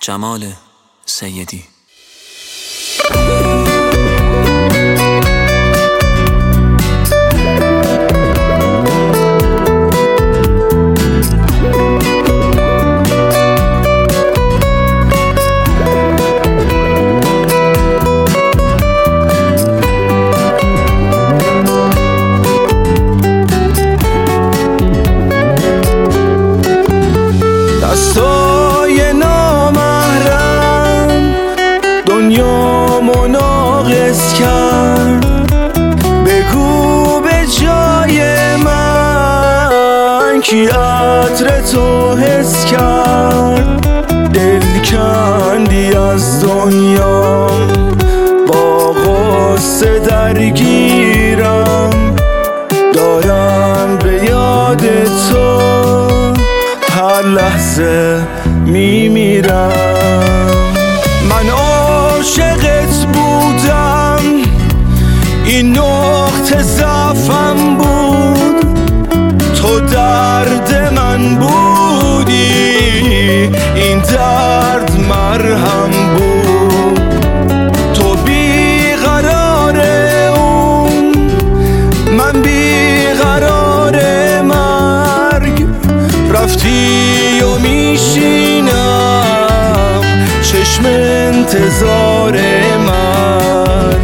جمال سیدی. دستای نامحرم دنیا مناقض کرد، بگو به جای من کی عطر تو حس کرد. دل کندی از دنیا با غصه درگیرم، دارم به یاد تو هر لحظه میمیرم. من عاشقت بودم، این نقطه ضعفم بود، تو درد من بودی، این درد مرهم بود. تو بیقرار اون، من بیقرار مرگ، رفتی و میشینم چشم انتظار من.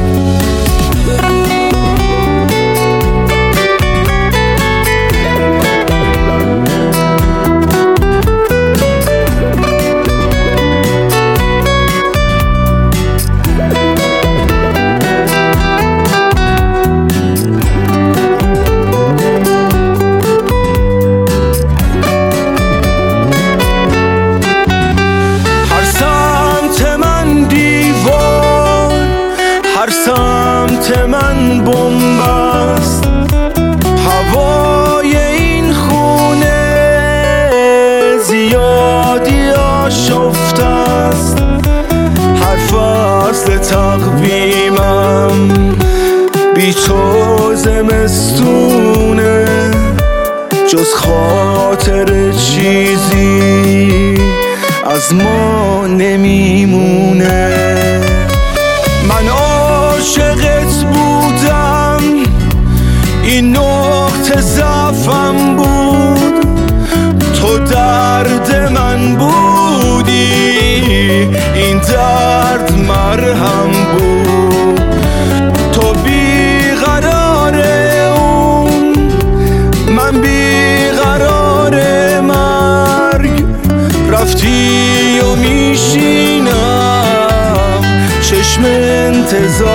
هر سمت من بمب است، هوای این خونه زیادی آشفته است. هر فصل تقویمم بی تو زمستونه، جز خاطر چیزی از ما نمیمونه. من عاشقت بودم، این نقطه ضعفم بود، تو درد من بودی، این درد مرهم بود. تو بیقرار اون، من بیقرار مرگ، رفتی و میشینم چشم انتظار